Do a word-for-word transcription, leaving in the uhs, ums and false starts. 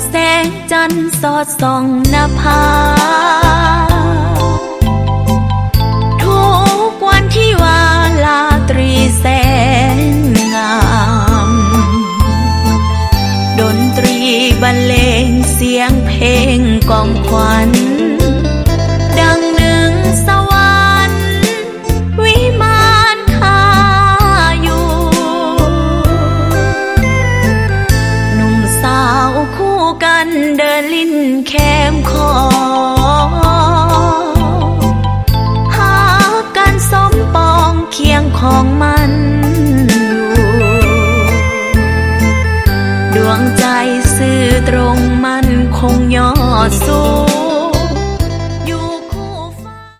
แสงจันทร์สอดส่องนภาทุกวันที่วาลาตรีแสนงามดนตรีบรรเลงเสียงเพลงกองขวัญดังหนึ่งสวรรค์วิมานข้าอยู่หนุ่มสาวคู่กันเดินลิ้นแคมคอหากันสมปองเคียงของมันอยู่ดวงใจซื่อตรงมันคงยอดสูง